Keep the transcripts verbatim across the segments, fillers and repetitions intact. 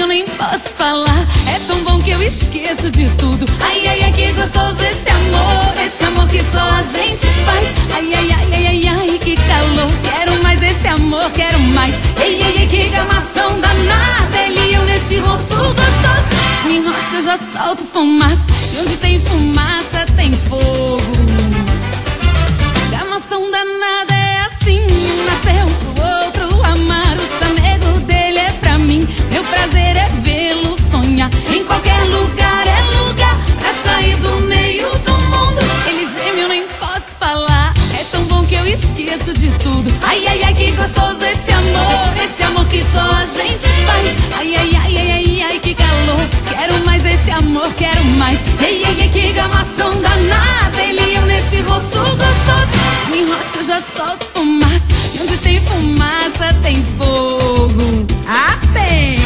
eu nem posso falar. É tão bom que eu esqueço de tudo. Ai, ai, ai, que gostoso esse amor. Esse amor que só a gente faz. Ai, ai, ai, ai, ai, ai, que calor. Quero mais esse amor, quero mais. Ei, ei, ei, que gamação danada. Ele e eu nesse rosto gostoso. Se me enrosca eu já solto fumaça. E onde tem fumaça tem fogo. Gamação danada é assim. Um nasceu pro outro amar. O chamego dele é pra mim. Meu prazer é vê-lo sonhar. Em qualquer lugar é lugar pra sair do meio do mundo. Ele geme, eu nem posso falar. É tão bom que eu esqueço de tudo. Ai, ai, ai, que gostoso esse amor. Esse amor que só a gente faz. Ai, ai, ai, ai, ai, ai, que calor. Quero mais esse amor, quero mais. Ei, ei, ei, que gamação danada. Ele e eu nesse rosto gostoso. Me enrosca, eu já solto fumaça. E onde tem fumaça tem fogo. Ah, tem!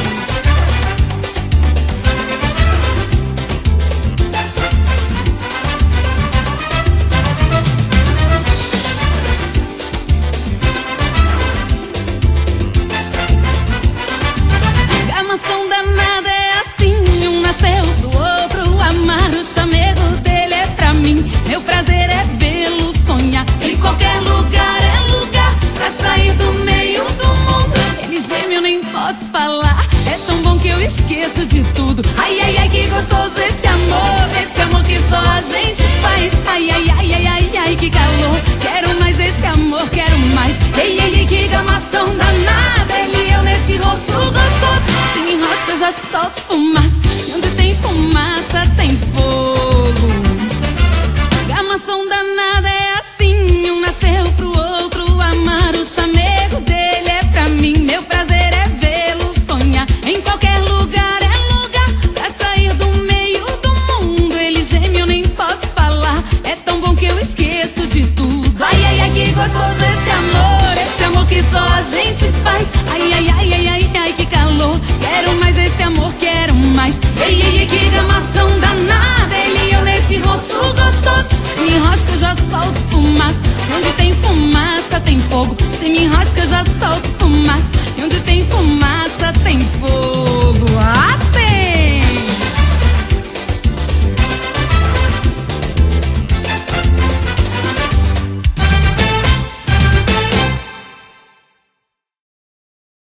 Gamação danada é assim. Um nasceu pro outro amar. O chamego dele é pra mim. Meu prazer é vê-lo sonhar. Em qualquer lugar é lugar pra sair do meio do mundo. Ele geme, eu nem posso falar. É tão bom que eu esqueço de tudo. Ai, ai, ai, que gostoso esse amor. Esse amor que só a gente faz. Ai, ai, ai, ai, ai, ai, que calor. Quero mais esse amor, quero mais. Ei, ei, ei, que gamação danada. Ele e eu nesse rosto gostoso. Se me enrosca eu já solto fumaça. E onde tem fumaça tem fogo. Gamação danada é assim. Um nasceu pro outro amar. O chamego dele é pra mim. Meu prazer é vê-lo sonhar. Em qualquer lugar é lugar pra sair do meio do mundo. Ele geme, eu nem posso falar. É tão bom que eu esqueço de tudo. Ai, ai, ai, que gostoso esse amor. Esse amor que só a gente faz. Ai, ai, ai, ai, ai, ai, que calor. Quero mais esse amor, quero mais. Ei, ei, ei, que gamação danada. Ele e eu nesse rosto gostoso. Se me enrosca eu já solto fumaça. Onde tem fumaça tem fogo. Se me enrosca eu já solto